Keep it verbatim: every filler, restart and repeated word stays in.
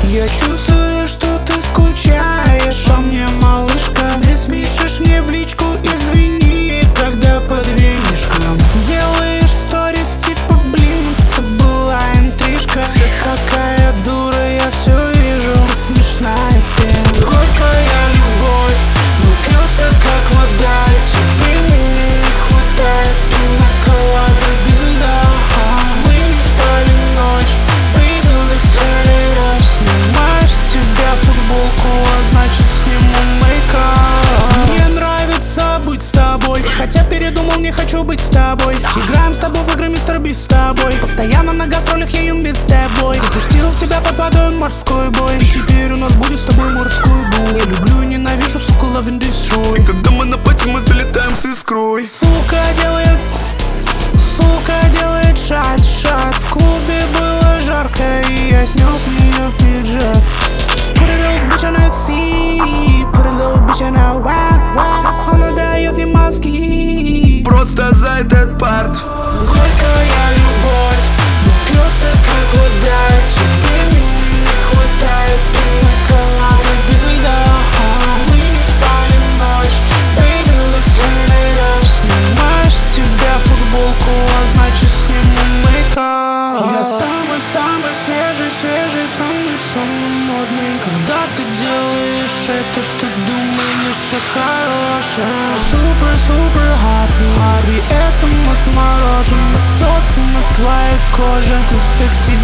Я чувствую, что ты скучаешь по мне, малышка. Ты спишешь мне в личку, извини, когда под венишком делаешь сторис, типа, блин, это была интрижка. Ты такая дура, я все вижу, ты смешная пена. Горькая любовь, напился как вода, тебе меня не хватает, ты наколада без льда. Мы не спали ночь, baby, let's turn it up. Снимаю с тебя футболку, а значит сниму мейкап. Мне нравится быть с тобой, хотя передумал, не хочу быть с тобой. Играем с тобой в игры, мистер Бист, с тобой. Постоянно на гастролях я юм без тобой. Запустил в тебя под водой морской бой, и теперь у нас будет с тобой морской бой. Я люблю и ненавижу, сука, love and destroy. И когда мы на пати, мы залетаем с искрой. Сука делает, сука делает шат, шат. В клубе было жарко, и я снял с нее пиджак. Put a little bitch on a C, put a little bitch on a whack, whack. Она дает мне мозги Просто за этот парт. Горькая любовь, напился как вода, тебе меня не хватает, ты наколада без льда. Мы не спали ночь, baby, let's turn it up. Снимаешь с тебя футболку, а значит сниму мейкап. Я самый-самый свежий, свежий, самый-самый модный. Когда ты делаешь это, ты думаешь о хорошем. Супер-супер hot, hot, при этом отморожен. Засосы на твоей коже, ты секси